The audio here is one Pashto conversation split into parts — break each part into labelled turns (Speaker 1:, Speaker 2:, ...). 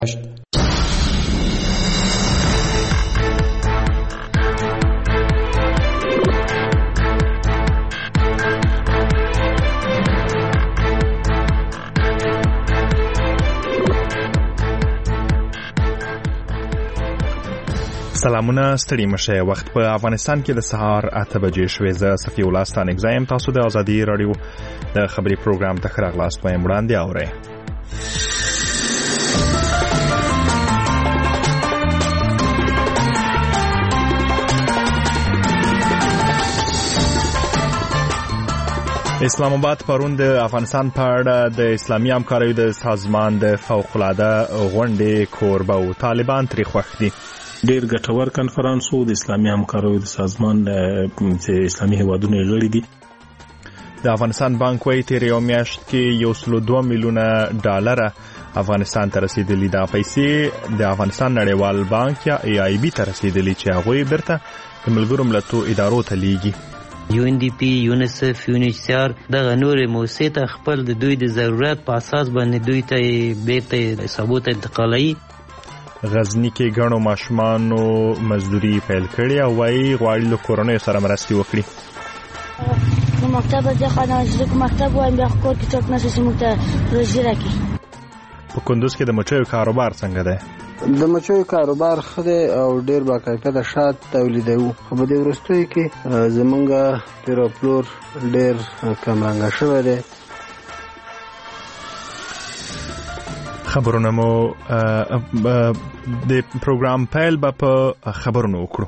Speaker 1: سلامونه، ستړي مشه. وخت په افغانستان کې د سهار 8 بجې شوې. زه صفي الله ستانک زایم. تاسو د ازادي رادیو د خبري پروګرام ته ښه راغلاست. وایم وړاندې اورئ. اسلام آباد پرون د افغانستان په اړه د اسلامي همکاریو د سازمان د فوق العاده غونډې کوربه او طالبان ترې خوښ دي.
Speaker 2: ډیر ګټور کنفرانس وو د اسلامي همکاریو د سازمان د اسلامي هیوادونو لړۍ دي.
Speaker 1: د افغانستان بانک وايي تیر یو میاشت کې 102 میلیونه ډالر افغانستان ته رسیدلي. دا پیسې د افغانستان نړیوال بانک یا AIB ته رسیدلي چې هغه بیرته د ملګرو ملتونو ادارو ته لیږي.
Speaker 3: UNDP، یونیسف، UNHCR دغه نور موسسې ته خپل د دوی د ضرورت په اساس باندې دوی ته بیرته حسابات انتقالوي.
Speaker 1: غزنی کې ګڼو ماشومانو مزدوري پیل کړې او وايي غواړي له کورنۍ سره مرستې
Speaker 4: وکړي. نو مکتب د خانه د مکتب وایم بیا کور کې څوک نشي چې موږ ته روزي راکړي.
Speaker 1: په کندوز کې د مچیو کاروبار څنګه دی؟
Speaker 5: د مچیو کاروبار ښه دی او ډیر باکیفیته شات تولیدوو. خو په دې وروستیو کې زمونږ پیر او پلور ډیر کمرنګه شوی دی.
Speaker 1: خبرونه مو د پروګرام پیل به په خبرونو وکړو.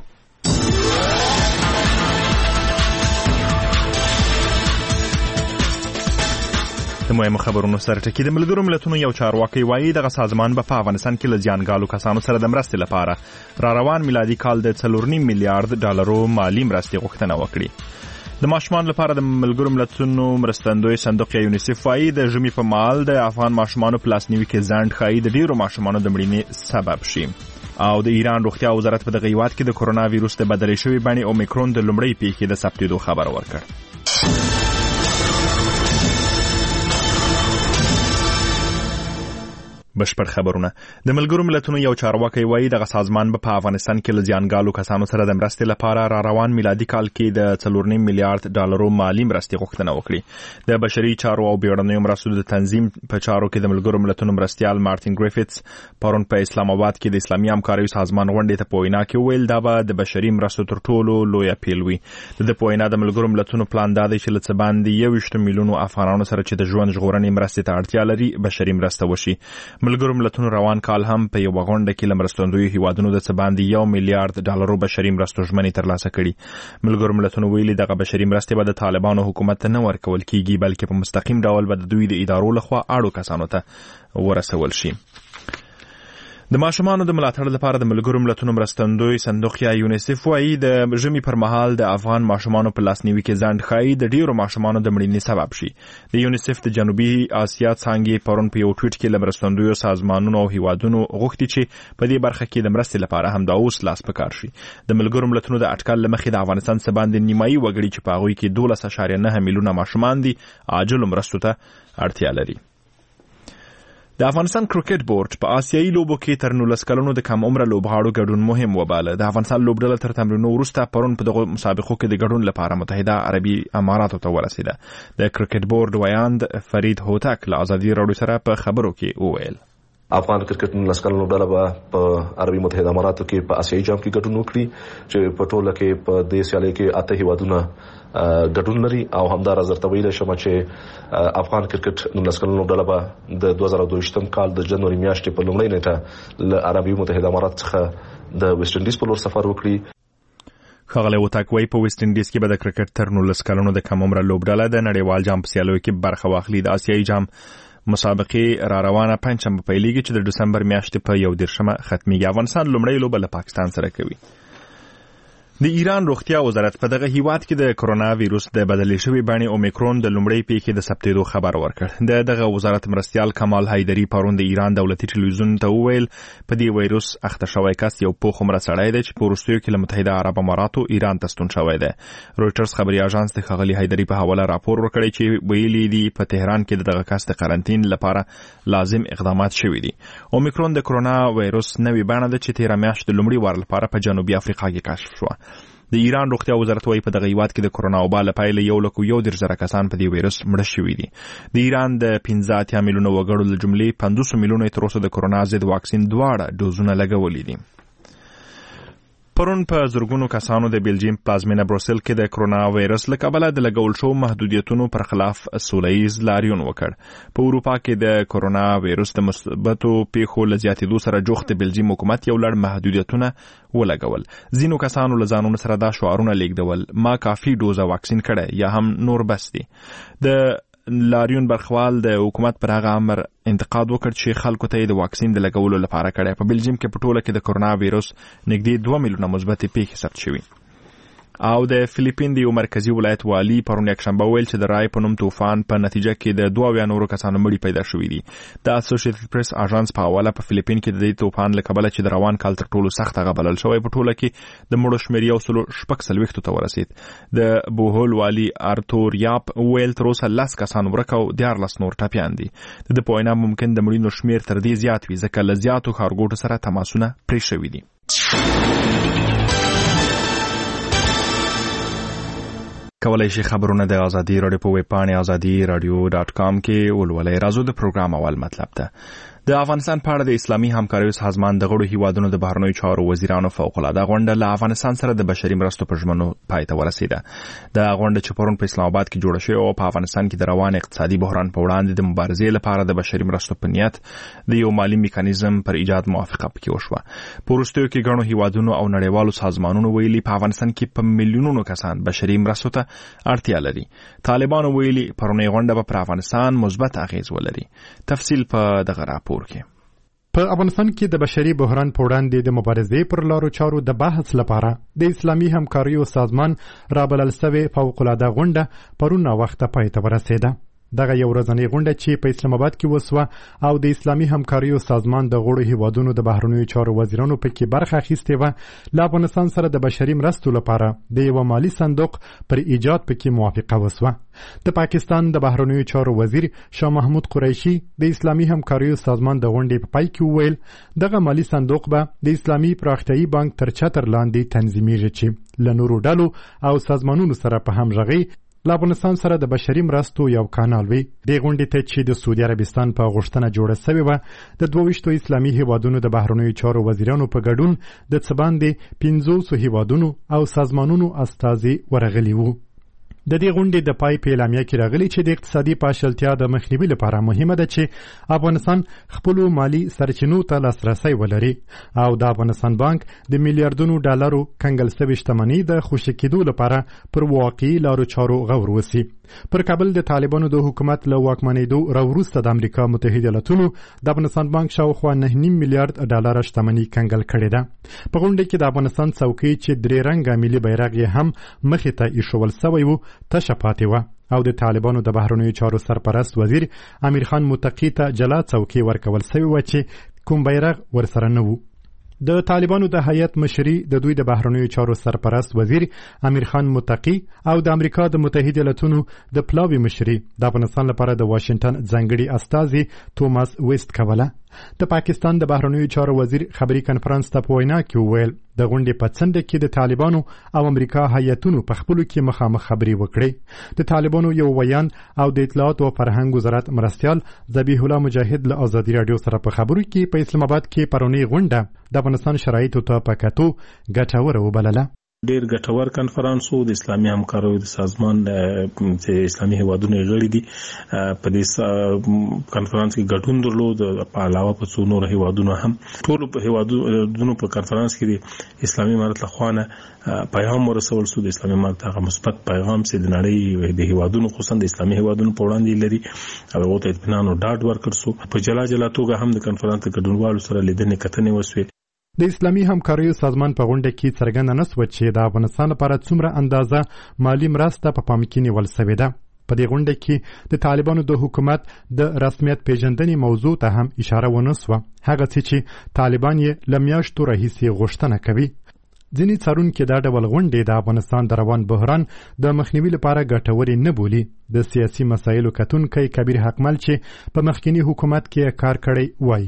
Speaker 1: د مهمو خبرونو سره ټکی. د ملګرو ملتونو یو چارواکي وایي دغه سازمان به په افغانستان کې له زیانګالو کسانو سره د مرستې لپاره را روان میلادي کال د 4.5 میلیارډ ډالرو مالی مرستې غوښتنه وکړي. د ماشومان لپاره د ملګرو ملتونو مرستندوی صندوق یا یونیسف وايي د ژمي په مهال د افغان ماشومانو په لاسنیوي کې ځنډ ښایي د ډیرو ماشومانو د مړینې سبب شي. او د ایران روغتیا وزارت په دغه هیواد کې د کرونا وایروس د بدلې شوې بڼې اومیکرون د لومړۍ پیښې د ثبتېدو خبر ورکړ. بشپړ خبرونه. د ملګرو ملتونو یو چارواکي وایي دغه سازمان به په افغانستان کې له زیانګالو کسانو سره د مرستې لپاره را روان میلادي کال کې د 4.5 میلیارډ ډالرو مالی مرستې غوښتنه وکړي. د بشري چارو او بیړنیو مرستو د تنظیم په چارو کې د ملګرو ملتونو مرستیال مارټین ګریفټس پرون په اسلام آباد کې د اسلامي همکاریو سازمان غونډې ته په وینا کې ویل دا به د بشري مرستو تر ټولو لوی اپیل وي. د په وینا د ملګرو ملتونو پلان دا دی چې له څه باندې 21 میلیونو افغانانو سره چې د ژوند ژغورنې مرستې ته اړتیا لري بشري مرسته وشي. ملګرو ملتونو روان کال هم په یو غونډه کې لمرستندوی هیوادونو د څه باندې 1 میلیارډ ډالرو بشري مرستو ژمنې ترلاسه کړي. ملګرو ملتونو ویلي دغه بشري مرستې به د طالبانو حکومت ته نه ورکول کیږي بلکې په مستقیم ډول به د دوی د ادارو لخوا اړو کسانو ته ورسول شي. د ماشومانو د ملاتړ لپاره د ملګرو ملتونو مرستندوی صندوق یا یونیسف وايي د ژمي پر مهال د افغان ماشومانو په لاسنیوي کې ځنډ ښایي د ډیرو ماشومانو د مړینې سبب شي. د یونیسف د جنوبي اسیا څانګې پرون په یو ټویټ کې له مرستندویو سازمانونو او هیوادونو غوښتي چې په دې برخه کې د مرستې لپاره همدا اوس لاس پکار شي. د ملګرو ملتونو د اټکل له مخې د افغانستان څخه باندې نیمایي وګړي چې په هغوی کې 12.9 میلیونه ماشومان دي عاجل مرستو ته اړتیا لري. د افغانستان کرکټ بورډ په آسیایي لوبو کې تر 19 کلونو د کم عمره لوبغاړو ګډون مهم وباله. د افغانستان لوبډله تر تمرینو وروسته پرون په دغه مسابقو کې د ګډون لپاره متحده عربي اماراتو ته ورسېده. د کرکټ بورډ ویاند فرید هوتک له ازادي رادیو سره په خبرو کې وویل
Speaker 6: افغان کرکټ 19 کلونو ډله په عربي متحده اماراتو کې په آسیایي جام کې ګډون وکړي چې په ټوله کې په دې سیالۍ کې 8 هیوادونه ګډون لري او همدار زرته ویل شم چې افغان کرکټ 19 کلونو ډله به د 2022 کال د جنوري میاشتې په لومړۍ نیټه له عربي متحده امارات څخه د ویسټ انډیز په لور سفر وکړي.
Speaker 1: ښاغلی هوتک وايي په ویسټ انډیز کې به د کرکټ تر 19 کلونو د کم عمره لوبډله د نړیوال جام په سیالیو کې برخه واخلي. د آسیایي جام مسابقې را روانه پنځشنبه پیلېږي چې د ډسمبر میاشتې په 1 ختمېږي. افغانستان لومړی لوبه له پاکستان سره کوي. د ایران روغتیا وزارت په دغه هیواد کې د کرونا وایروس د بدلې شوی بڼې اومیکرون د لومړۍ پیښې د ثبتېدو خبر ورکړ. دغه وزارت مرستیال کمال حیدری پرون د ایران دولتي ټلویزیون ته وویل په دې وایروس اخته شوی کس یو پوخ عمره سړی دی چې په وروستیو کې له متحده عرب اماراتو ایران ته ستون شوی دی. رویټرز خبري اژانس د ښاغلي حیدری په حواله راپور ورکړی چې ویلي دي په تهران کې دغه کس د قرنطین لپاره لازم اقدامات شوي دي. اومیکرون د کرونا وایروس نوې بڼه ده چې تېره میاشت د لومړي وار لپاره په جنوبي افریقا کې کشف شوه. د ایران روغتیا وزارت وايي په دغه هیواد کې د کرونا وبا له پیله 1,110,000 کسان په دې وایروس مړه شوي دي. د ایران د 15 میلیونه وګړو له جملې 500 میلیونه تر اوسه د کرونا ضد واکسین دواړه ډوزونه لګولي دي. پرون په زرګونو کسانو د بلجیم پلازمینه بروسل کې د کرونا وایرس له کبله د لګول شو محدودیتونو پر خلاف سولهییز لاریون وکړ. په اروپا کې د کرونا وایرس د مثبتو پیښو له زیاتېدو سره جوخت بلجیم حکومت یو لړ محدودیتونه ولګول. ځینو کسانو له ځانونو سره دا شعارونه لیږدول: ما کافي ډوزه واکسین کړی یا هم نور بس دي. د لاریون برخوال د حکومت پر هغه امر انتقاد وکړ چې خلکو ته د واکسین د لګولو لپاره کړی. په بلجیم کې په ټوله کې د کرونا وایروس نږدې 2 میلیونه مثبتې پیښې ثبت شوي. او د فلیپین د یو مرکزی ولایت والی پرون یکشنبه ویل چې د رای په نوم طوفان په نتیجه کې د 22 نورو کسانو مړي پیدا شوي دي. د اسوسییټډ پریس اژانس په حواله په فلیپین کې د دې طوفان له کبله چې د روان کال تر ټولو سخت هغه بلل شوی په ټوله کې د مړو شمېر 140 ته ورسید. د بوهول والی ارتور یاپ ویل تر اوسه 10 کسان ورک او 14 نور ټپیان دي. د پوینا ممکن د مړینو شمېر تر دې زیات وي ځکه له زیاتو ښارګوټو سره تماسونه پرې شوي دي. کولای شي خبرونه د ازادي رادیو په ویب پاڼې azadi.radio.com کې ولولئ. راځو د پروګرام اول مطلب ته. د افغانستان په اړه د اسلامي همکاریو سازمان د غړو هیوادونو د بهرنیو چارو وزیرانو فوق العاده غونډه له افغانستان سره د بشري مرستو په ژمنو پای ته ورسیده. د غونډه چې پرون په اسلام آباد کې جوړه شوې او په افغانستان کې د روان اقتصادي بحران په وړاندې د مبارزې لپاره د بشري مرستو په نیت د یو مالی میکانیزم پر ایجاد موافقه پکې وشوه. په وروستیو کې غړو هیوادونو او نړیوالو سازمانونو ویلي په افغانستان کې په میلیونونو کسان بشري مرستو ته اړتیا لري. طالبانو ویلي پرونی غونډه په افغانستان مثبت اغیز ولري. تفصیل په دغه راپور کې.
Speaker 7: په افغانستان کې د بشري بحران په وړاندې د مبارزې پر لارو چارو د بحث لپاره د اسلامي همکاریو سازمان رابلل شوې فوق العاده غونډه پرون وخته پای ته ورسېده. دغه یو ورځنۍ غونډه چې په اسلام آباد کې وسوه او د اسلامي همکاریو سازمان د غړو هیوادونو د بهرنیو چارو وزیرانو پکې برخه اخیستې وه. له افغانستان سره د بشري مرستو لپاره د یو مالی صندوق پر ایجاد پکې موافقه وسوه. د پاکستان د بهرنیو چارو وزیر شاه محمود قریشي د اسلامي همکاریو سازمان د غونډې په پای کې وویل دغه مالی صندوق به د اسلامي پراختیایي بانک تر چتر لاندې تنظیمیږي چې له نورو ډلو او سازمانونو سره په همغږۍ له افغانستان سره د بشري مرستو یو کانال وي. دې غونډې ته چې د سعودي عربستان په غوښتنه جوړه شوې وه د 22 اسلامي هیوادونو د بهرنیو چارو وزیرانو په ګډون د څه باندې 500 هیوادونو او سازمانونو استازي ورغلي وو. د دې غونډې د پای په اعلامیه کې راغلي چې د اقتصادي پاشلتیا د مخنیوي لپاره مهمه ده چې افغانستان خپل مالی سرچینو ته لاسرسی ولري او د افغانستان بانک د میلیارډونو ډالرو کنګل شوې شتمنۍ د خوشي کېدو لپاره پر واقعي لارو چارو غور وسی. پر کابل د طالبانو د حکومت له واکمنېدو راوروسته د امریکا متحده ایالاتونو د افغانستان بانک شاوخوا 9.5 میلیارډ ډالر شتمنۍ کنګل کړې ده. په غونډه کې د افغانستان څوکۍ چې درې رنګه ملي بیرغ یې هم مخې ته ایښول شوی و تشه پاتې وه او د طالبانو د بهرنیو چارو سرپرست وزیر امیر خان متقي ته جلا څوکۍ ورکول شوې وه چې کوم بیرغ ورسره نه و. د طالبانو د هیئت مشري د دوی د بهرنیو چارو سرپرست وزیر امیر خان متقي او د امریکا د متحده ایالاتونو د پلاوي مشري د افغانستان لپاره د واشنگټن ځانګړي استازي توماس ویست کوله. د پاکستان د بهرنیو چارو وزیر خبري کنفرانس ته په وینا کې وویل د غونډې په څنډه کې د طالبانو او امریکا هیئتونو په خپلو کې مخامخ خبرې وکړې. د طالبانو یو ویان او د اطلاعات او فرهنګ وزارت مرستیال ذبیح الله مجاهد له ازادي رادیو سره په خبرو کې په اسلام آباد کې پرونی غونډه د افغانستان شرایطو ته په کتو ګټوره وبلله.
Speaker 2: ډیر ګټور کنفرانس وو د اسلامي همکاریو د سازمان چې اسلامي هیوادونو غړي دي په دې کنفرانس کې ګډون درلود. په علاوه په څو نور هیوادونو هم ټول په هیوادونو په کنفرانس کې د اسلامي امارت لخوا پیغام ورسول شو. د اسلامي امارت هغه مثبت پیغام چې د نړۍ د هیوادونو خصوصا د اسلامي هیوادونو په وړاندې لري هغه ته اطمینان او ډاډ ورکړ شو. په جلا جلا توګه هم د کنفرانس د ګډونوالو سره لیدنې کتنې وسوې.
Speaker 7: د اسلامي همکاریو سازمان په غونډه کې څرګنده نشوه چې د افغانستان لپاره څومره اندازه مالي مرسته په پام کې نیول شوې ده. په دې غونډه کې د طالبانو د حکومت د رسمیت پیژندنې موضوع ته هم اشاره ونه شوه، هغه څه چې طالبان یې له میاشتو راهیسې غوښتنه کوي. ځینې څارونکي دا ډول غونډې د افغانستان د روان بحران د مخنیوي لپاره ګټورې نه بولي. د سیاسي مسایلو کتونکی کبیر حقمل چې په مخکینی حکومت کې کار کړی وایي،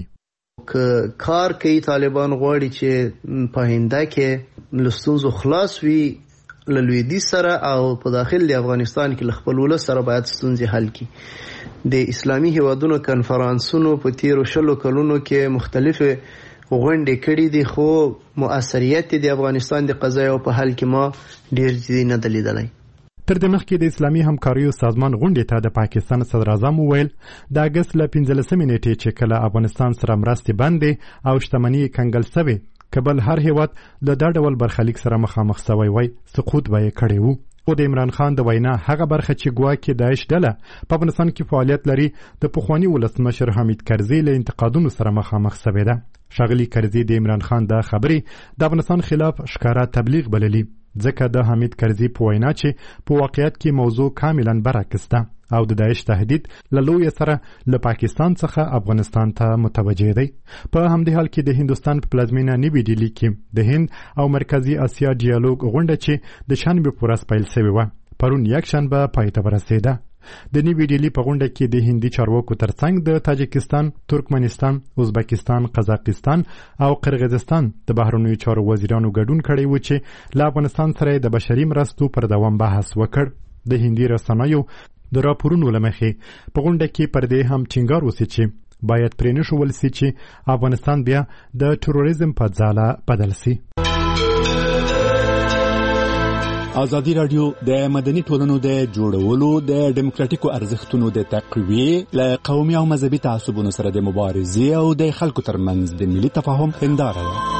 Speaker 8: که کار کوي طالبان غواړي چې په هنده کې له ستونزو خلاص وي له لویدیځ سره او په داخل د افغانستان کې له خپل ولس سره باید ستونزې حل کړي. د اسلامي هیوادونو کنفرانسونو په تیرو 20 کلونو کې مختلفه غونډې کړي دي، خو مؤثریت د افغانستان د قضایو په حل کې ما ډیر ځای نه لیدلی.
Speaker 7: تر دې مخکې د اسلامي همکاریو سازمان غونډې ته د پاکستان صدر اعظم وویل د اګست له 15 نیټې چې کله افغانستان سره مرستې بندې او شتمنۍ کنګل شوې، کبل هر هیواد له دا ډول برخلیک سره مخامخ شوی وای سقوط به یې کړی وو. او د عمران خان د وینا هغه برخه چې ګواکې داعش ډله په افغانستان کې فعالیت لري د پخواني ولسمشر حمید کرزي له انتقادونو سره مخامخ شوی ده. ښاغلي کرزي د عمران خان د خبرې د افغانستان خلاف ښکاره تبلیغ بللی، ځکه د حمید کرزي په وینا چې په واقعیت کې موضوع کاملا برعکس ده او د داعش تهدید له لوی سره له پاکستان څخه افغانستان ته متوجه دی. په همدې حال کې د هندستان په پلازمینه نیوی ډیلی کې د هند او مرکزی اسیا ډیالوګ غونډه چې د شنبه په ورځ پیل شوې وه پرون یکشنبه پای ته ورسېده. د نیوی ډیلی په غونډه کې د هندي چارواکو ترڅنګ د تاجکستان، ترکمنستان، ازبکستان، قزاقستان او قرغیزستان د بهرنیو چارو وزیرانو ګډون کړی و چې له افغانستان سره د بشري مرستو پر دوام بحث وکړ. د هندي رسنیو د راپورونو له مخې په غونډه کې پر دې هم ټینګار وشي چې باید پرې نښول شي چې افغانستان بیا د تروریزم په ځاله بدل شي.
Speaker 9: ازادي رادیو د مدني ټولنو د جوړولو د ډیموکراتیکو ارزښتونو د تقویې له قومي او مذهبي تعصبونو سره د مبارزې او د خلکو ترمنځ د ملي تفاهم هنداره ده.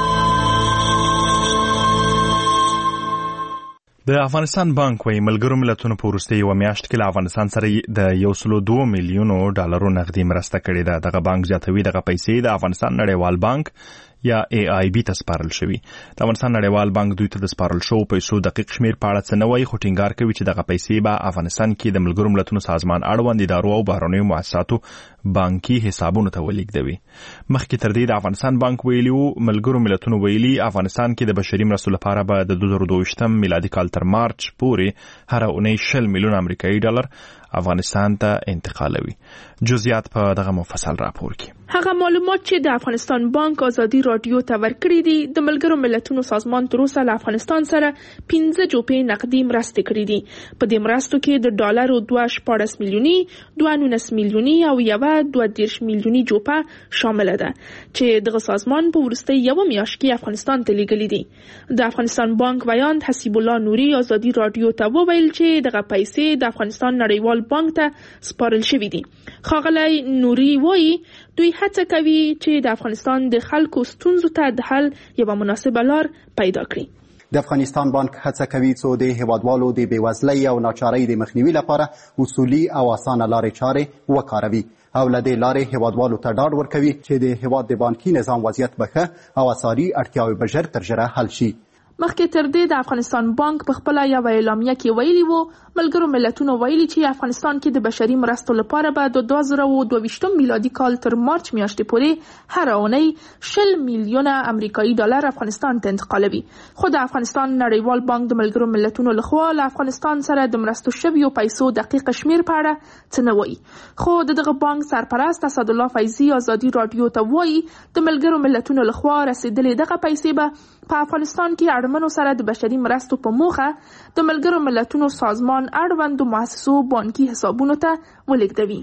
Speaker 1: د افغانستان بانک وايي ملګرو ملتونو په وروستۍ یوه میاشت کې له افغانستان سره د 102 میلیونو ډالرو نغدي مرسته کړې ده. دغه بانک زیاتوي دغه پیسې د افغانستان نړیوال بانک یا AIB ته سپارل شوی. د افغانستان نړیوال بانک دوی ته د سپارل شو پیسو دقیق شمیر په اړه څه نه وایي، خو ټینګار کوي چې دغه پیسې به افغانستان کې د ملګرو ملتونو سازمان اړوند ادارو او بهرنیو مؤسساتو بانکي حسابونو ته ولېږدوي. مخکې تر دې د افغانستان بانک ویلي وو ملګرو ملتونو ویلي افغانستان کې د بشري مرستو لپاره به د 2022 میلادي کال تر مارچ پورې هر اونۍ 20 میلیون امریکایي ډالر افغانستان ته انتقالوي. جزئیات په دغه مفصل راپور کې.
Speaker 10: هغه معلومات چې د افغانستان بانک ازادي رادیو ته ورکړي دي، د ملګرو ملتونو سازمان تر اوسه له افغانستان سره 15 جوپې نقدي مرستې کړې دي. په دې مرستو کې د ډالرو 2.14 میلیوني، 2.19 میلیوني او 1.20 میلیوني جوپه شامل ده چې دغه سازمان په وروستۍ یوه میاشت کې افغانستان ته لیږلي دي. د افغانستان بانک ویاند حسیب الله نوري ازادي رادیو ته وویل چې دغه پیسې د افغانستان نړیوال بانک ته سپارل شوي دي. ښاغلی نوري وایي دوی هڅه کوي چې د افغانستان د خلکو ستونزو ته د حل یوه مناسبه لار پیدا کړي.
Speaker 11: د افغانستان بانک هڅه کوي څو د هیوادوالو د بېوزلۍ او ناچارۍ د مخنیوي لپاره اصولي او اسانه لارې چارې وکاروي او له دې لارې هیوادوالو ته ډاډ ورکوي چې د هیواد د بانکي نظام وضعیت به ښه او اساسي اړتیاوې به ژر تر ژره حل شي.
Speaker 10: مخکې تر دې د افغانستان بانک په خپله یوه اعلامیه کې ویلي وو ملګرو ملتونو ویلي چې افغانستان کې د بشري مرستو لپاره به د 2022 میلادي کال تر مارچ میاشتې پورې هر اونۍ 20 میلیونه امریکایي ډالر افغانستان ته انتقالوي. خو د افغانستان نړیوال بانک د ملګرو ملتونو لخوا له افغانستان سره د مرستو شویو پیسو دقیق شمیر په اړه څه نه وایي. خو د دغه بانک سرپرست اسدالله فیضي ازادي رادیو ته وایي د ملګرو ملتونو لخوا رسیدلې دغه پیسې به په افغانستان کې اړمنو سره د بشري مرستو په موخه د ملګرو ملتونو سازمان اړوندو مؤسسو بانکي حسابونو ته ولېږدوي.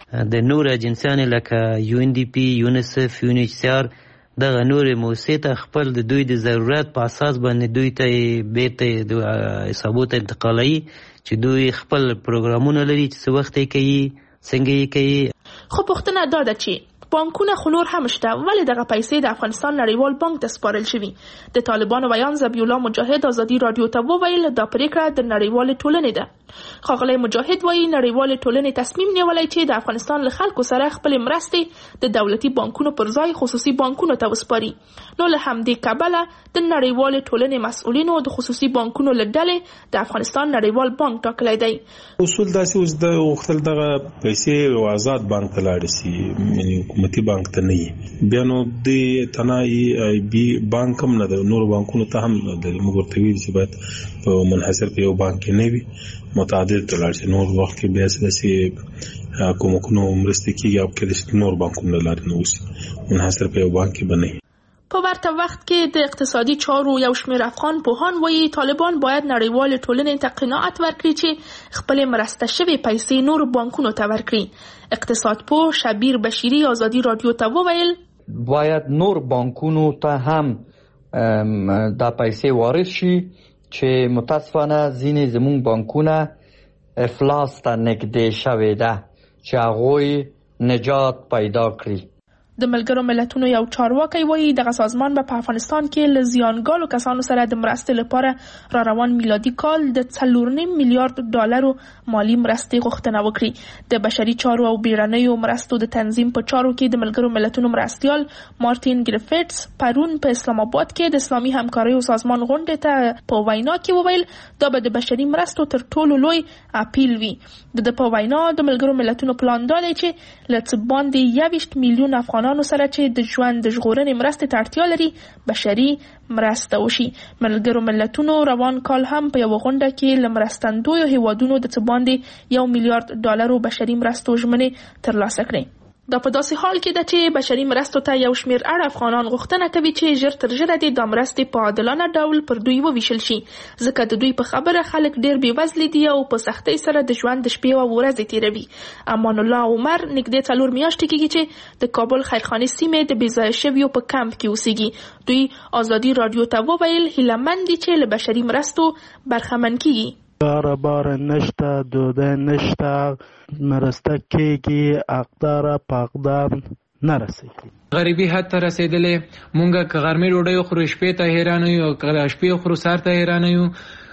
Speaker 3: د نور اجنسیانو لکه UNDP، یونیسف، UNHCR دغه نورې موسسې ته خپل د دوی د ضرورت په اساس باندې دوی ته بیرته د حسابو ته انتقالوي چې دوی خپل پروګرامونه لري چې څه وخت یې کوي، څنګه یې کوي.
Speaker 10: خو پوښتنه دا ده چې بانکونه خو نور هم شته، ولی دغه پیسې د افغانستان نړیوال بانک ته سپارل شوي. د طالبانو ویان ذبیح الله مجاهد ازادي رادیو ته وویل دا پریکړه د نړیوال ټولنې ده. ښاغلی مجاهد وایي نړیوال ټولنې تصمیم نیولی چې د افغانستان له خلکو سره خپل مرستې د دولتي بانکونو پر ځای خصوصي بانکونو ته وسپاري. نو له همدې کبله د نړیوال ټولنې مسؤلینو د خصوصي بانکونو له ډلې د افغانستان نړیوال بانک ټاکلی دی.
Speaker 2: اصول داسې اوس د وختل دغه پیسې یو آزاد بانک ته لاړې شي، یعنی حکومتي بانک ته نه وي. بیا نو د تنهایی ای بي بانک هم نه ده، نور بانکونو ته هم نه ده. موږ ورته ویل چې باید په منحصر په یو بانک کې نه وي، متعدد ته لاړ شي. نور وخت کې بیا داسې کومکونو مرستې کېږي او کېدای نور بانکونو له لارې نه وشي، منحصر په یو بانک کې به نه وي.
Speaker 10: په ورته وخت کې د اقتصادي چارو یو شمېر افغان پوهان وایي طالبان باید نړیوال ټولنې ته قناعت ورکړي چې خپل مرسته شوې پیسې نور بانکونو ته ورکړي. اقتصاد پوه شبیر بشیری ازادي رادیو ته وویل
Speaker 12: باید نور بانکونو ته هم دا پیسې وارد شي چې متاسفانه ځینې زموږ بانکونه افلاس ته نږدې شوې ده چې هغوی نجات پیدا کړي.
Speaker 10: د ملګرو ملتونو یو چارواکی وایي دغه سازمان به په افغانستان کې له زیانګالو کسانو سره د مرستې لپاره را روان میلادي کال د 4.5 میلیارډ ډالرو مالی مرستې غوښتنه وکړي. د بشري چارو او بیړنیو مرستو د تنظیم په چارو کې د ملګرو ملتونو مرستیال مارټین ګریفټس پرون په اسلام آباد کې د اسلامي همکاریو سازمان غونډې ته په وینا کې وویل دا به د بشري مرستو تر ټولو لوی اپیل وي. د په وینا د ملګرو ملتونو پلان دا دی چې له څه باندې 21 میلیون افغانانو سره چې د ژوند د ژغورنې مرستې ته اړتیا لري بشري مرسته وشي. ملګرو ملتونو روان کال هم په یوه غونډه کې له مرستندویو هیوادونو د څه باندې 1 میلیارډ ډالرو بشري مرستو ژمنې ترلاسه کړې. دا په داسې حال کې ده چې بشري مرستو ته یو شمېر اړ افغانان غوښتنه کوي چې ژر تر ژره دې دا مرستې په عادلانه ډول پر دوی وویشل شي، ځکه د دوی په خبره خلک ډېر بېوزلي دي او په سختۍ سره د ژوند د شپې او ورځې تېروي. امان الله عمر نږدې 4 میاشتې کېږي چې د کابل خیرخانې سیمې د بېځایه شویو په کمپ کې اوسېږي. دوی ازادي رادیو ته وویل هیلهمند دي چې له بشري مرستو برخمن کېږي.
Speaker 13: بار نشته، دوده نشته، مرسته کېږي، اقدار پاقدار نرسېږي.
Speaker 14: غریبي حد ته رسېدلې. مونږ که غرمې ډوډۍ خورو شپې ته حیران یو، که شپې خورو سهار ته حیران یو.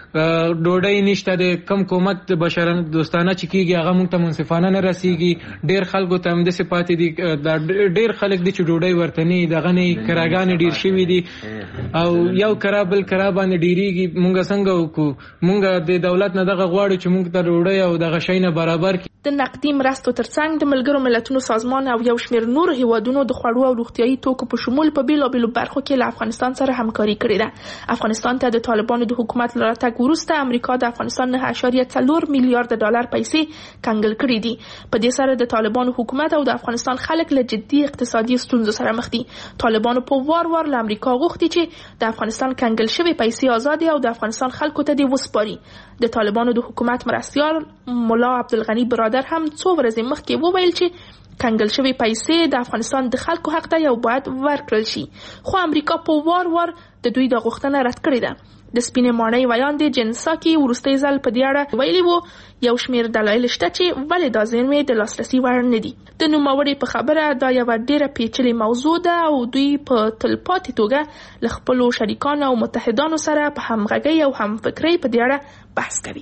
Speaker 14: ډوډۍ نشته، د کم کومک د بشر دوستانه چې کېږي هغه مونږ ته منصفانه نه رسېږي. ډېر خلکو ته همداسې پاتې دي، ډېر خلک دي چې ډوډۍ ورته نه وي، دغه نه کراګانې ډېر شوي دي او یو کرا بل کرا باندې ډېرېږي. مونږ څنګه وکړو؟ مونږ د دولت نه دغه غواړو چې مونږ ته ډوډۍ او دغه شی نه برابر کړي.
Speaker 10: د نقدي مرستو ترڅنګ د ملګرو ملتونو سازمان او یو شمېر نورو هیوادونو د خوړو او روغتیایي توکو په شمول په بېلابېلو برخو کې له افغانستان سره همکاري کړې ده. افغانستان ته د طالبانو د حکومت له راتګ وروسته امریکا د افغانستان 9.4 میلیارډ ډالر پیسې کنګل کړې دي. په دې سره د طالبانو حکومت او د افغانستان خلک له جدي اقتصادي ستونزو سره مخ دي. طالبانو په وار له امریکا غوښتي چې د افغانستان کنګل شوې پیسې آزادې او د افغانستان خلکو ته دې وسپاري. د طالبانو د حکومت مرستیال مولا عبدالغنی برادر هم څو ورځې مخکې وویل چې کنګل شوی پیسې د افغانستان د خلکو حق دی او باید ورکړل شي. خو امریکا په وار د دوی د غوښتنه رد کړې ده. د سپینې ماڼۍ ویان دی جنساکي وروستی ځل په دې اړه ویلي وو یو شمېر دلایل شته چې ولې دا زیرمې د لاسرسي وړ نه دي. د نوموړي په خبره دا یوه ډېره پیچلې موضوع ده او دوی په تلپاتې توګه له خپلو شریکانو او متحدانو سره په همغږۍ او همفکرۍ په دې اړه بحث کوي.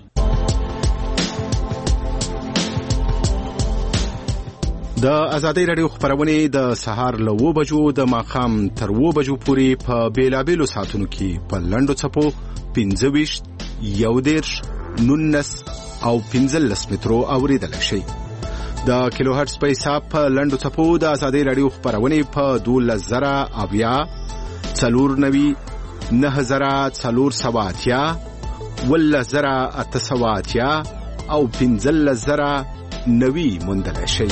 Speaker 15: د ازادۍ راډیو خبرونه د سهار له 9 بجو د ماښام تر 9 بجو پورې په بیلابېلو ساعتونو کې په لنډو څپو 25 11 19 او 15 مترو اوریدل شي. د کیلو هرتز په حساب په لنډو څپو د ازادۍ راډیو خبرونه په 12000 490 9480 11880 او 15090 موندل شي.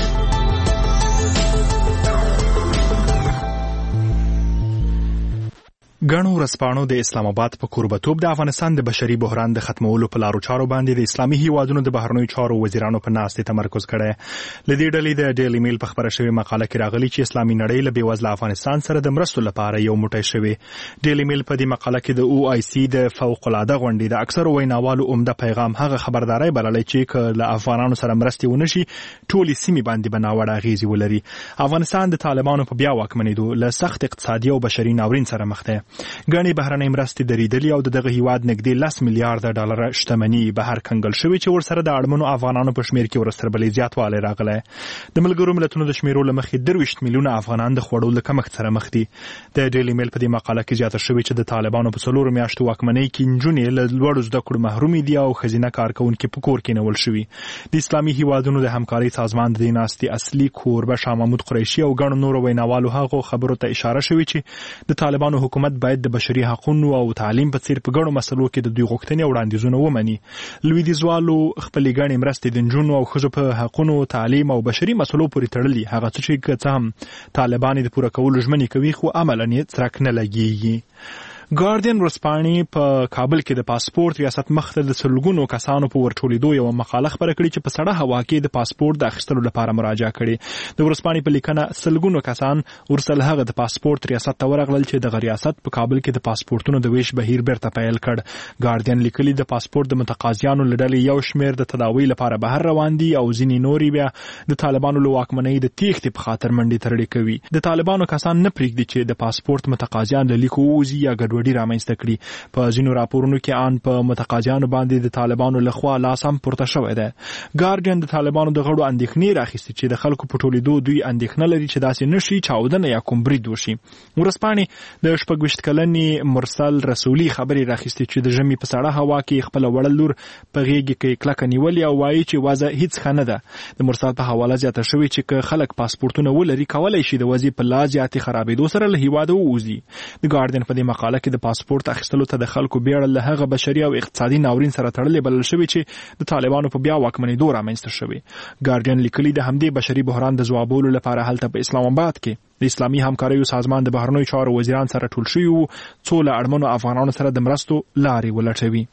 Speaker 1: ګڼو ورځپاڼو د اسلام آباد په کوربتوب د افغانستان د بشري بحران د ختمولو په لارو چارو باندې د اسلامي هیوادونو د بهرنیو چارو وزیرانو په ناستې تمرکز کړی. له دې ډلې د ډیلی میل په خبره شوې مقاله کې راغلي چې اسلامي نړۍ له بېوزله افغانستان سره د مرستو لپاره یو موټی شوی. ډیلی میل په دې مقاله کې د او آی سی د فوق العاده غونډې د اکثرو ویناوالو عمده پیغام هغه خبرداري بللی چې که له افغانانو سره مرستې ونشي ټولې سیمې باندې به ناوړه اغېزې ولري. افغانستان د طالبانو په بیا واکمنېدو له سخت اقتصادي او بشري ناورین سره مخ دی. ګڼې بهرنۍ مرستې درېدلې او د دغه هیواد نږدې 10 میلیارډ ډالر شتمني بهر کنګل شوې چې ورسره د اړمنو افغانانو په شمېر کې ورستربلې زیاتوالی راغلی. د ملګرو ملتونو د شمیرو له مخې 23 میلیونه افغانان د خوړو له کمښت سره مخ دي. د ډیلی میل په دې مقاله کې زیاته شوې چې د طالبانو په 4 میاشتو واکمنۍ کې نجونې له لوړو زده کړو محرومې دي او ښځینه کارکوونکي په کور کې نیول شوي. د اسلامي هیوادونو د همکارۍ سازمان د دې ناستې اصلي کوربه شاه محمود قریشي او ګڼو نورو ویناوالو هغو خبرو ته اشاره شوې چې د طالبانو حکومت باید د بشري حقوقو او تعلیم په څیر په ګڼو مسلو کې د دوی غوښتنې او وړاندیزونه ومني. لویدیځوالو خپلې ګڼې مرستې د نجونو او ښځو په حقونو، تعلیم او بشري مسلو پورې تړلي، هغه څه چې که څه هم طالبان د پوره کولو ژمنې کوي خو عملاً یې څرک نه لګیږي. ګارډین ورځپاڼې په کابل کې د پاسپورت ریاست مخته د سلګونو کسانو په ورټولېدو یوه مقاله خپره کړې چې په سړه هوا کې د پاسپورت د اخیستلو لپاره مراجعه کړې. د ورځپاڼې په لیکنه سلګونو کسان ورسل هغه د پاسپورت ریاست ته ورغلل چې دغه ریاست په کابل کې د پاسپورتونو د ویش بهیر بیرته پیل کړ. ګارډین لیکلي د پاسپورت د متقاضیانو له ډلې یو شمېر د تداوی لپاره بهر روان دي او ځینې نورې بیا د طالبانو له واکمنۍ د تېښتې په خاطر منډې ترړې کوي. د طالبانو کسان نه پرېږدي چې د پاسپورت متقاضیان له لیکو ووځي یا ګډوډي رامنځته کړي. په ځینو راپورونو کې ان په متقاضیانو باندې د طالبانو لخوا لاس هم پورته شوی دی. ګارډین د طالبانو د غړو اندېښنې راخیستې چې د خلکو په ټولېدو دوی اندېښنه لري چې داسې نشي چاودنه یا کوم برید وشي. ورځپاڼې د 26 کلنې مرسل رسولي خبرې راخیستې چې د ژمي په سړه هوا کې خپله وړه لور په غېږ کې کلکه نیولې او وایي چې وضع هیڅ ښه نه ده. د مرسل په حواله زیاته شوې چې که خلک پاسپورتونه ولري کولی شي د وضع په لا زیاتې خرابېدو سره له هیواده ووځي. د ګارډین په دې مقاله کې د پاسپورت اخیستلو ته د خلکو بیړه له هغه بشري او اقتصادي ناورین سره تړلې بلل شوې چې د طالبانو په بیا واکمنېدو رامنځته شوې. ګارډین لیکلي د همدې بشري بحران د ځوابولو لپاره هلته په اسلام آباد کې د اسلامي همکاریو سازمان د بهرنیو چارو وزیران سره ټول شوي وو څو له اړمنو افغانانو سره د مرستو لارې ولټوي.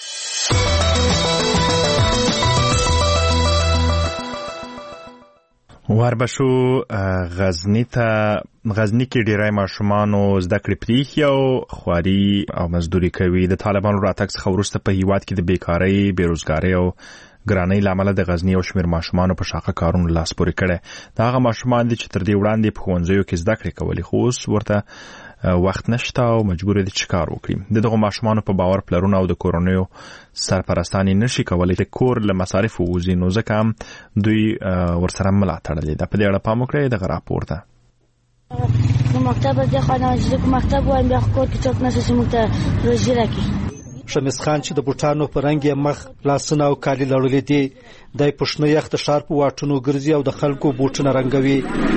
Speaker 1: وربشو غزنی کې ډیری ماشومانو زده کړې پریښي او خواري او مزدوري کوي. د طالبانو راتګ څخه وروسته په هیواد کې د بیکارۍ، بیروزګارۍ او ګرانۍ له امله د غزنی یو شمېر ماشومانو په شاقه کارونو لاس پورې کړی. دا هغه ماشومان دي چې تر دې وړاندې په ښوونځیو کې زده کړې کولې خو اوس ورته وخت نشته او مجبور دي چې کار وکړي. دغه ماشومانو په باور پلرونه او د کورنیو سرپرستانې نشي کولی چې کور له مصارفو ووځي، نو ځکه هم دوی ورسره ملا تړلې ده. په دې اړه پام وکړئ دغه راپور ته.
Speaker 4: مکتب د خانه مکتب وایم بیا کور کې څوک نشي چې موږ ته روزي راکړي.
Speaker 16: شمیس خان چې د بوټانو په رنګ یې مخ، لاسونه او کالي لړلې دي، د پښنو یخ د ښار په واټونو ګرځي او د خلکو بوټونه رنګوي.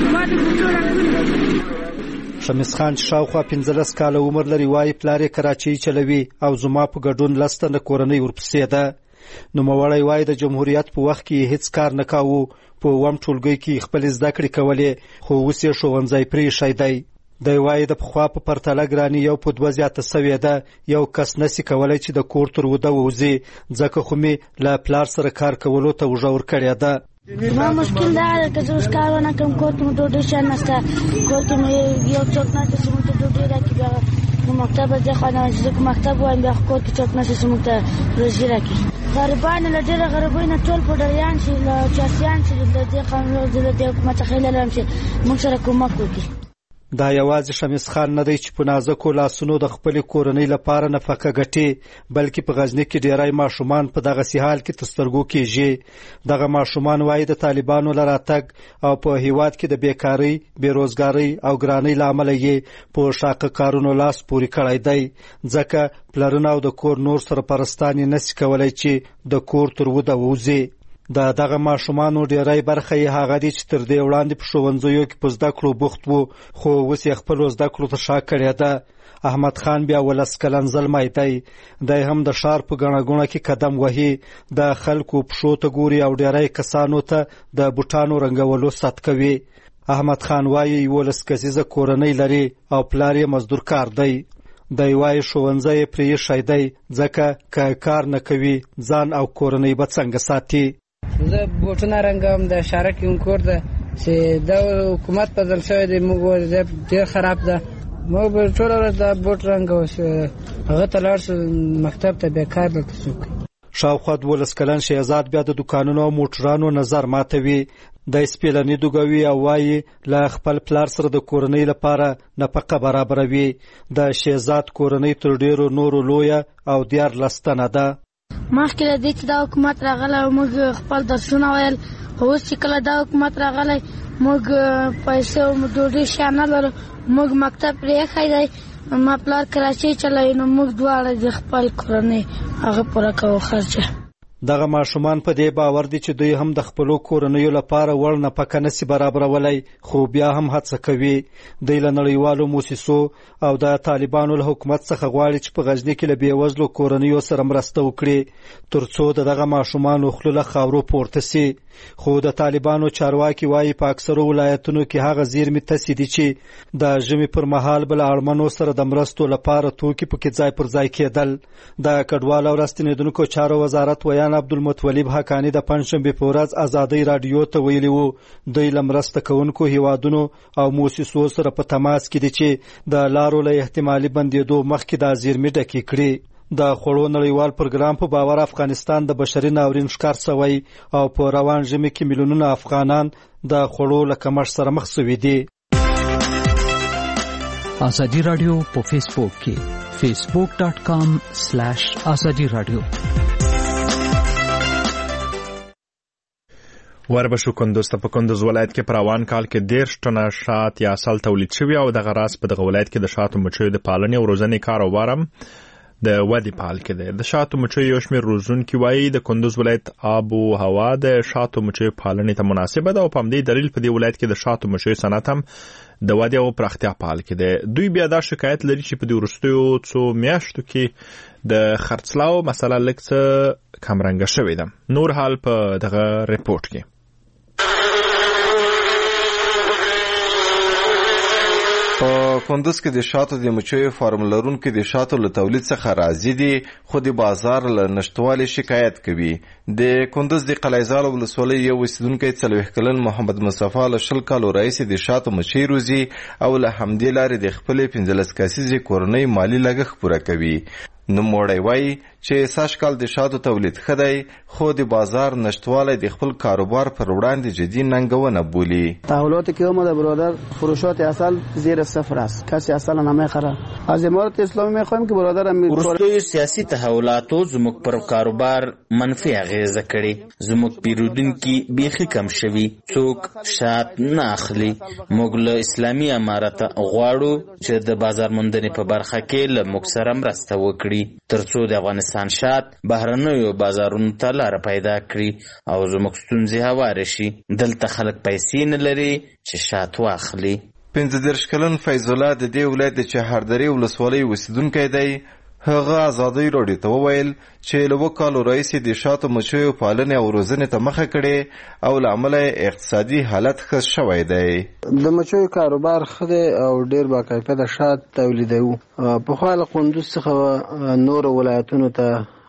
Speaker 16: شمیس خان چې شاوخوا 15 کاله عمر لري وایي پلار یې کراچۍ چلوي او زما په ګډون لسته د کورنۍ ورپسې ده. نوموړی وایي د جمهوریت په وخت کې هیڅ کار نه کاوه، په وم ټولګي کې خپل زده کړې کولې خو اوس یې ښوونځی پرېښی دی. دی وایي د پخوا په پرتله ګراني یو په 2 زیاته سوې ده. یو کس نسي کولی چې د کور تر وده ووځي ځکه خو مې له پلار سره کار کولو ته اوږه ورکړې ده.
Speaker 4: ما مشکل دا ده که زه اوس کار ونه کړم کور کې مې ډوډۍ شته نشته، کور کې مې یو څوک نشته چې موږ ته ډوډۍ راکړي. بیا مکتب ځای خو نه چې مکتب وایم بیا کور کې څوک نشته چې موږ ته روزي راکړي. غریبان له ډېره غریبۍ نه ټول پوډریان شي، له چاسیان شي، له دې قانون د دې حکومت څخه هیله لرم چې موږ سره کومک وکړي.
Speaker 16: دا یوازې شمیس خان نه دی چې په نازکو لاسونو د خپلې کورنۍ لپاره نفقه ګټي، بلکې په غزني کې ډیری ماشومان په دغسې حال کې تر سترګو کېږي. دغه ماشومان وایي د طالبانو له راتګ او په هیواد کې د بیکارۍ، بیروزګارۍ او ګرانۍ له امله یې په شاقه کارونو لاس پورې کړی دی، ځکه پلرونه او د کور نور سرپرستان یې نشي کولی چې د کور تر وده ووځي. د دغه ماشومانو ډیری برخه یې هغه دي چې تر دې وړاندې په ښوونځیو کې په زده کړو بوخت وو خو اوس یې خپلو زده کړو ته شا کړې ده. احمد خان بیا 19 کلن زلمی دی. دی هم د ښار په ګڼه ګوڼه کې قدم وهي، د خلکو پښو ته ګوري او ډیری کسانو ته د بوټانو رنګولو ست کوي. احمد خان وایي 11 کسیزه کورنۍ لري او پلار یې مزدور کار دی. دی وایي ښوونځی پرې ایښی دی ځکه که کار نه کوي ځان او کورنۍ به څنګه ساتي.
Speaker 17: زه بوټونه رنګوم، د اشاره کې هم کور ده چې دا حکومت بدل شوی دی، موږ وضعیت ډېر خراب ده. موږ به ټوله ورځ دا بوټ رنګو، هغه ته لاړ شو مکتب ته، بېکار دلته څوک.
Speaker 16: شاوخوا 12 کلن شهزاد بیا د دکانونو او موټرانو نظر ماتوي. د سپېلني دوګوي او وایي له خپل پلار سره د کورنۍ لپاره نفقه برابروي. د شهزاد کورنۍ تر ډېرو نورو لویه او 14 تنه ده.
Speaker 4: مخکې له دې چې دا حکومت راغلی موږ خپل درسونه ویل، خو اوس چې کله دا حکومت راغلی موږ پیسې او ډوډۍ شیان نه لرو. موږ مکتب پرېښی دی، ما پلار کراچۍ چلوي، نو موږ دواړه د خپل کورنۍ هغه پوره کوو خرچه.
Speaker 16: دغه ماشومان په دې باور دي چې دوی هم د خپلو کورنیو لپاره وړ نفقه نشي برابرولی، خو بیا هم هڅه کوي. دوی له نړیوالو موسسو او د طالبانو له حکومت څخه غواړي چې په غزني کې له بېوزلو کورنیو سره مرسته وکړي تر څو د دغه ماشومانو خوله له خاورو پورته سي. خو د طالبانو چارواکي وایي په اکثرو ولایتونو کې هغه زیرمې تسي دي چې د ژمي پر مهال بل اړمنو سره د مرستو لپاره توکي پکې ځای پر ځای کېدل. د کډوالو او راستنېدونکو چارو وزارت ویان عبدالمطلب حقانی د پنجشنبې په ورځ ازادۍ راډیو ته ویلي وو دوی له مرسته کوونکو هیوادونو او موسسو سره په تماس کې دي چې د لارو له احتمالي بندېدو مخکې دا زیرمې ډکې کړي. د خوړو نړیوال پروګرام په باور افغانستان د بشري ناورین ښکار شوی او په روان ژمي کې میلیونونه افغانان د خوړو له کمښت سره مخ شوي دي.
Speaker 18: ازادي رادیو په فیسبوک کې facebook.com/ازادي رادیو.
Speaker 1: وربشو کندوز ته په کندوز ولایت کې په روان کال کې 13 ټنه شات یا سل تولید شوي او دغه راز په دغه ولایت کې د شاتو مچیو د پالنې او روزنې کاروبار هم د ودې په حال کې دی. د شاتو مچیو یو شمېر روزونکي وایي د کندوز ولایت آب و هوا د شاتو مچیو پالنې ته مناسبه ده او په همدې دلیل په دې ولایت کې د شاتو مچیو صنعت هم د ودې او پراختیا په حال کې دی. دوی بیا دا شکایت لري چې په دې وروستیو څو میاشتو کې د خرڅلاو مسله لږ څه کمرنګه شوې ده. نور حال په دغه ریپورت کې.
Speaker 19: په کندوز کې د شاتو د مچیو فارم لرونکو د شاتو له تولید څخه راضي دي خو د بازار له نشټوالي شکایت کوي. د کندوز د قلعه‌زال ولسوالۍ یو اوسیدونکی 40 کلن محمد مصطفی له 20 کالو راهیسې د شاتو مچۍ روزي او له همدې لارې د خپلې 15 کسیزې کورنۍ مالي لګښت پوره کوي. نوموړی وایي چې سږ کال د شاتو تولید ښه دی خو د بازار نشتوالی د خپل کاروبار پر وړاندې جدی ننگونه بولی.
Speaker 20: تحولات که اومده برادر فروشات اصل زیر صفر است، کسی اصلا نمیخره. از امارت اسلامی میخوایم که برادر
Speaker 21: وروستیو سیاسي تحولاتو زموږ پر کاروبار منفي اغیزه کړي. زموږ پیرودونکي بیخي کم شوي، څوک شات نه اخلي. موږ له اسلامي امارت غواړو چې د بازار موندنې په برخه کې له موږ سره مرسته وکړي ترڅو د افغانستان شات بهرنیو بازارونو ته لاره پیدا کړي او زموږ ستونزې هوارې شي. دلته خلک پیسې نه لري چې شات واخلي.
Speaker 19: 15 کلن فیض الله د دې ولایت د چهاردری ولسوالۍ اوسیدونکی دی. هغه ازادۍ راډیو ته وویل چې له 2 کالو راهیسې د شاتو مچیو پالنې او روزنې ته مخه کړې او له امله اقتصادي حالت ښه شوی دی.
Speaker 5: د مچیو کاروبار ښه دی او ډېر باکیفیته شات تولیدوو. پخوا له کندوز څخه نورو ولایتونو ته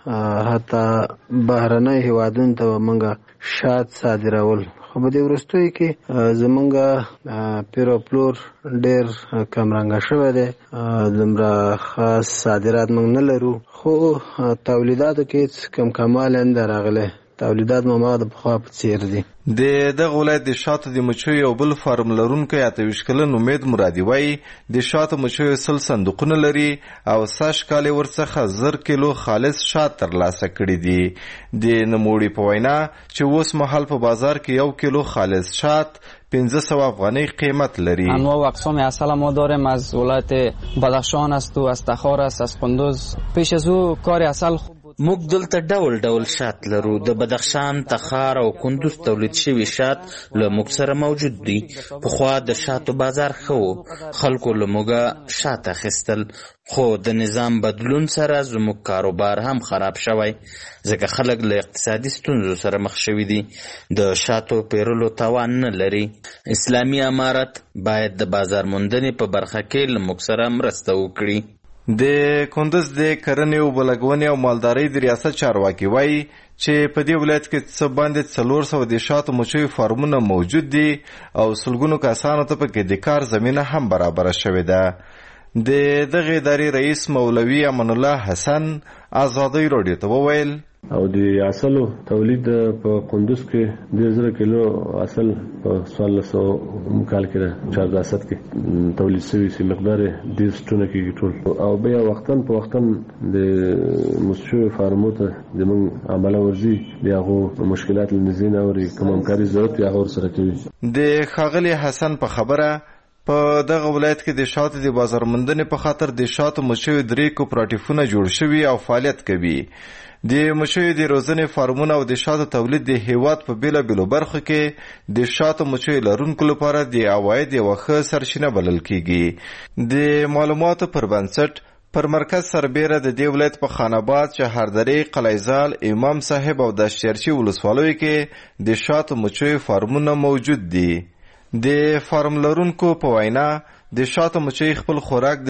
Speaker 5: حتی بهرنۍ هیوادونو ته موږ شات صادرول، خو په دې وروستیو کې زموږ پیروپلور ډېر کمرنګه شوی دی. دومره خاص صادرات موږ نه لرو، خو تولیداتو کې هېڅ کموالی نه دی راغلی. تولیدات ما د پخوا په څیر دي.
Speaker 19: د دغه ولایت د شاتو د مچیو یو بل فارم لرونکی 28 کلن امید مرادي وایي د شاتو مچیو 100 صندوقونه لري او سږ کال ورڅخه 1000 کیلو خالص شات ترلاسه کړي دي. د نوموړي په وینا چې اوس مهال په بازار کې 1 کیلو خالص شات 500 افغانی قیمت لري.
Speaker 22: انواع و اقسام عسل ما داریم، از ولایت بدخشان است و از تخار است، از کندوز. پیش از او کار عسل خوب
Speaker 21: موږ دلته ډول ډول شات لرو. د بدخشان، تخار او کندوز تولید شوي شات له موږ سره موجود دي. پخوا د شاتو بازار ښه و، خلکو له موږه شات اخیستل، خو د نظام بدلون سره زموږ کاروبار هم خراب شوی ځکه خلک له اقتصادي ستونزو سره مخ شوي دي. د شاتو پیرلو توان نه لري. اسلامي امارت باید د بازار موندنې په برخه کې له موږ سره مرسته وکړي.
Speaker 19: د کندز د کرنې او بلګونې او مالدارۍ د ریاست چارواکي وایي چې په دې ولایت کې څه باندې 400 د شاتو مچیو فارمونه موجود دي او سلګونو کسانو ته پکې د کار زمینه هم برابره شوې ده. د دغه ادارې رئیس مولوي امان الله حسن آزادۍ راډیو ته وویل
Speaker 6: او د اصلو تولید په کندوز کې 2000 کیلو اصل په 1600 کال کې 4 کې تولید شوی سي مقدار 10 ټنه کې ټول او بیا وختن په وختن د مشو فارمو ته د من عمله ورزي دغه مشکلات لنزین او کومکاري ضرورت یا غور سره کوي.
Speaker 19: د خاغلی حسن په خبره په دغه ولایت کې د شاتو د بازار موندنې په خاطر د شاتو مچیو 3 کوپراتیفونه جوړ شوي او فعالیت کوي. د مچیو د روزنې فارمونه او د شاتو تولید د هیواد په بیلابیلو برخو کې د شاتو مچیو لرونکو لپاره د عواید یوه ښه سرچینه بلل کیږي. د معلوماتو پر بنسټ پر مرکز سربیره د دې ولایت په خان آباد، چهاردرې، قلیزال، امام صاحب او د شیرچی ولسوالیو کې د شاتو مچیو فارمونه موجود دي. د فارم لرونکو په وینا د شاتو مچۍ خپل خوراک